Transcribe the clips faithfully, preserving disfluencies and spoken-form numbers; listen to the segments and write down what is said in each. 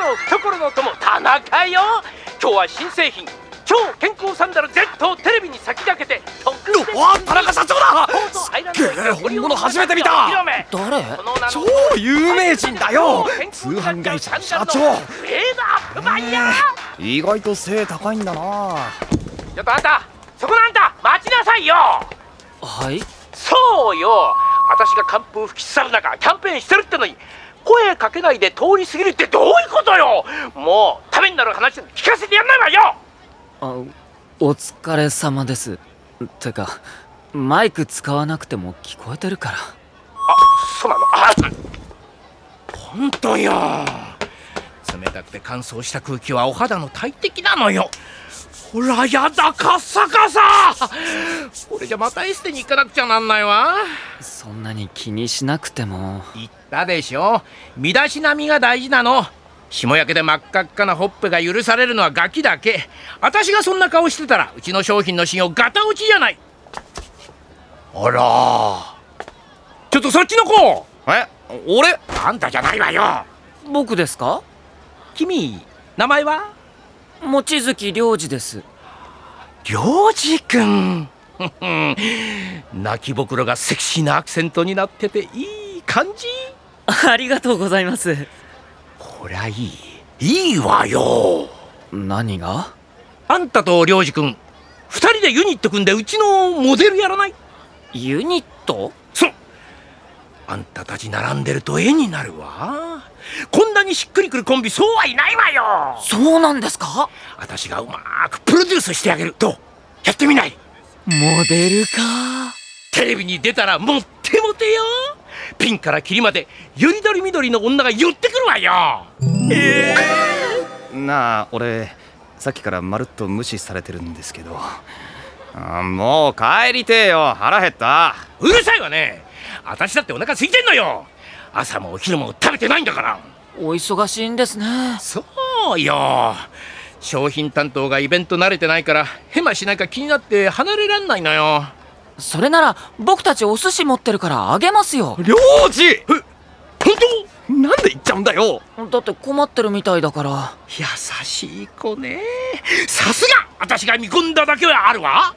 の懐の友田中よ。今日は新製品超健康サンダル Z をテレビに先駆けて特別うわ田中社長だ。 すげえ、 本物初めて見た。 誰？ 超有名人だよ。通販会社の社長。 グレードアップ版や。 意外と背高いんだな。 ちょっとあんた、そこのあんた待ちなさいよ。 はい。 そうよ、私が寒風吹き去る中キャンペーンしてるってのに声かけないで通り過ぎるってどういうことよ。もうためになる話聞かせてやんないわよ。 あ、お疲れ様です。てかマイク使わなくても聞こえてるから。 あ、そうなの。あ、本当よ。冷たくて乾燥した空気はお肌の大敵なのよ。ほらやだ、カッサカサ。これじゃまたエステに行かなくちゃなんないわ。 そんなに気にしなくても。 言ったでしょ、身だしなみが大事なの。霜焼けで真っ赤っかなほっぺが許されるのはガキだけ。私がそんな顔してたらうちの商品の信用ガタ落ちじゃない。あら、ちょっとそっちの子。 え、俺？ あんたじゃないわよ。 僕ですか？ 君、名前は？ 望月良二です。 良二くん。泣きぼくろがセクシーなアクセントになってていい感じ。 ありがとうございます。 こりゃいい、いいわよ。 何が？ あんたと良二くんふたりでユニット組んでうちのモデルやらない？ ユニット？ そう、あんたたち並んでると絵になるわ。こんなにしっくりくるコンビそうはいないわよ。 そうなんですか？ 私がうまーくプロデュースしてあげる。どう？やってみない？ モデルか。 テレビに出たらもってもてよ。ピンからキリまでよりどりみどりの女が寄ってくるわよ。 えー、なあ、俺さっきからまるっと無視されてるんですけど。あ、もう帰りてえよ、腹減った。 うるさいわね。私だってお腹空いてんのよ。朝もお昼も食べてないんだから。 お忙しいんですね。 そうよ、商品担当がイベント慣れてないからヘマしないか気になって離れらんないのよ。 それなら僕たちお寿司持ってるからあげますよ。 良二！え、本当？なんで言っちゃうんだよ。 だって困ってるみたいだから。 優しい子ね。さすが私が見込んだだけはあるわ。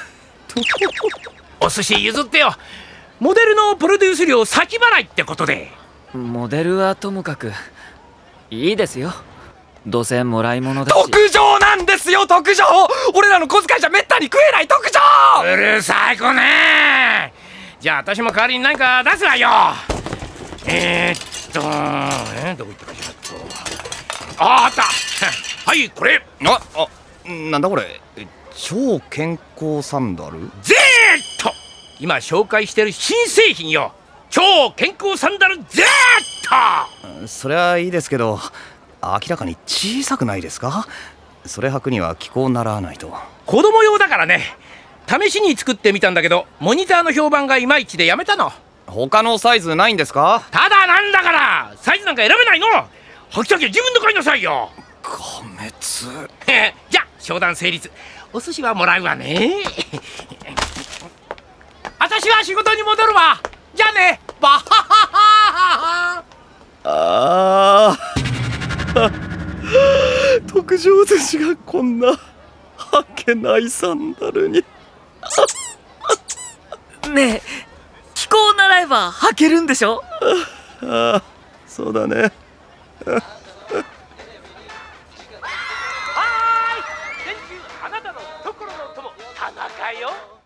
お寿司譲ってよ。モデルのプロデュース料先払いってことで。 モデルはともかくいいですよ。どうせもらい物だし。 特上なんですよ、特上。俺らの小遣いじゃめったに食えない特上。 うるさい子ね。じゃあ私も代わりに何か出すわよ。えー、っとえー、どこ行ったかしら。あー、あった。はい、これ。 ああ、なんだこれ。超健康サンダル Z。 今紹介してる新製品よ。超健康サンダル Z。 そりゃいいですけど、明らかに小さくないですか？それ履くには気候習わないと。 子供用だからね。試しに作ってみたんだけどモニターの評判がいまいちでやめたの。 他のサイズないんですか？ ただなんだからサイズなんか選べないの。履きたきゃ自分で買いなさいよ。 破滅。 じゃあ商談成立。お寿司はもらうわね。私は仕事に戻るわ。じゃあね、バハハハ。 あー特上寿司がこんな履けないサンダルに。 ねえ、気候習えば履けるんでしょ？ ああ、そうだね。 はーい、先週あなたの懐の友田中よ。